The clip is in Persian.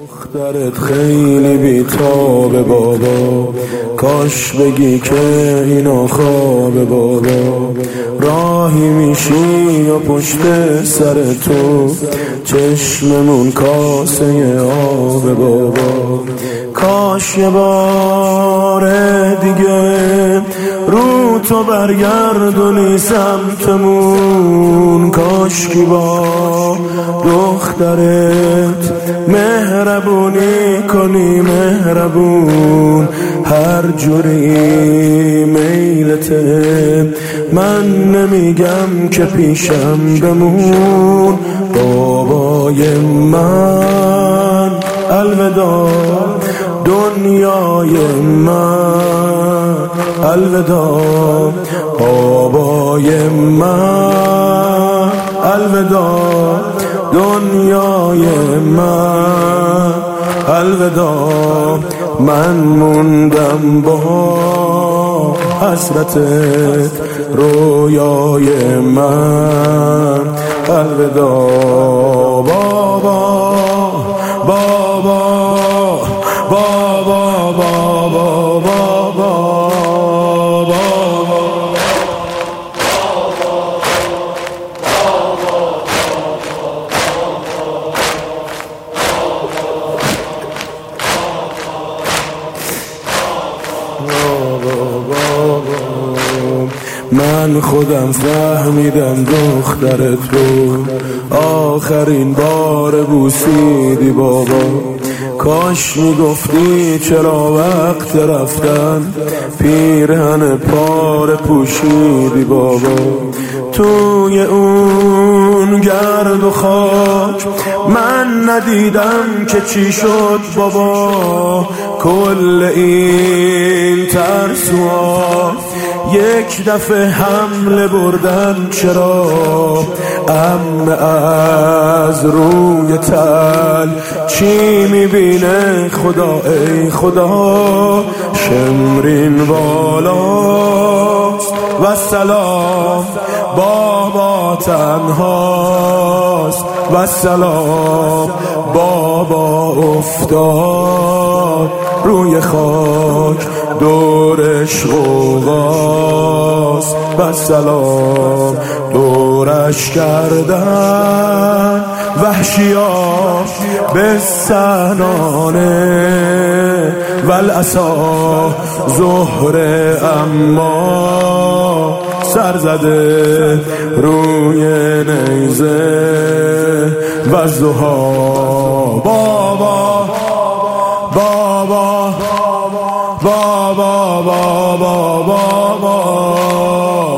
دخترت خیلی بی‌تابه بابا، کاش بگی که اینا خوابه بابا. راهی میشی یا پشت سر تو، چشممون کاسه آبه بابا. کاش یه بار دیگه رو تو برگردونی سمتمون، کاش کی با دخترت مهربونی کنی مهربون، هر جوری میلته. من نمیگم که پیشم بمون بابای من، الوداع دنیای من، الوداع بابای من، الوداع دنیای من، الوداع. من موندم با حسرتت رویای من، الوداع بابا بابا بابا بابا بابا. من خودم فهمیدم دخترت رو آخرین بار بوسیدی بابا. کاش میگفتی چرا وقت رفتن پیرهن پاره پوشیدی بابا. توی اون گرد و خاک من ندیدم که چی شد بابا. کل این ترسوها یک دفعه حمله بردن چرا؟ از روی تل چی میبینه خدا ای خدا؟ شمرین بالاست و سلام بابا تنهاست، و سلام بابا افتاد روی خاک دورش غوغاست، و سلام دورش کردن وحشیا به سنانه والعصا زهره، اما سر زده روی نیزه و زها بابا بابا بابا بابا بابا.